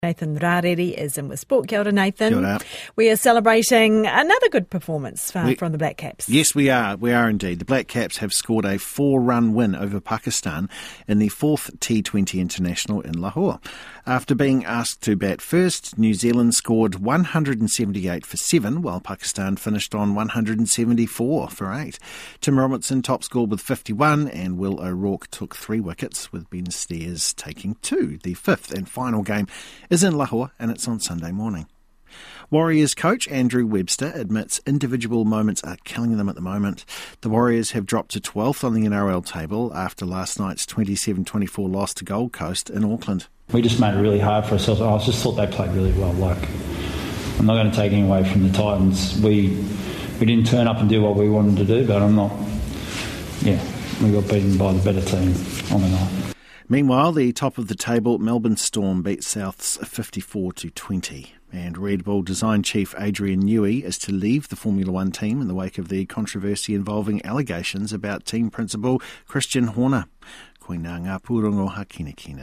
Nathan Rareri is in with Sport. Kia ora, Nathan. Kia ora. We are celebrating another good performance from the Black Caps. Yes, we are. We are indeed. The Black Caps have scored a 4-run win over Pakistan in the 4th T20 International in Lahore. After being asked to bat first, New Zealand scored 178 for 7, while Pakistan finished on 174 for 8. Tim Robertson top scored with 51, and Will O'Rourke took 3 wickets, with Ben Steers taking 2. The 5th and final game is in Lahore, and it's on Sunday morning. Warriors coach Andrew Webster admits individual moments are killing them at the moment. The Warriors have dropped to 12th on the NRL table after last night's 27-24 loss to Gold Coast in Auckland. We just made it really hard for ourselves. I just thought they played really well. I'm not going to take anything away from the Titans. We didn't turn up and do what we wanted to do, but we got beaten by the better team on the night. Meanwhile, the top of the table, Melbourne Storm beat Souths 54-20. And Red Bull design chief Adrian Newey is to leave the Formula One team in the wake of the controversy involving allegations about team principal Christian Horner. Koina ngā pūrongo hakinakina.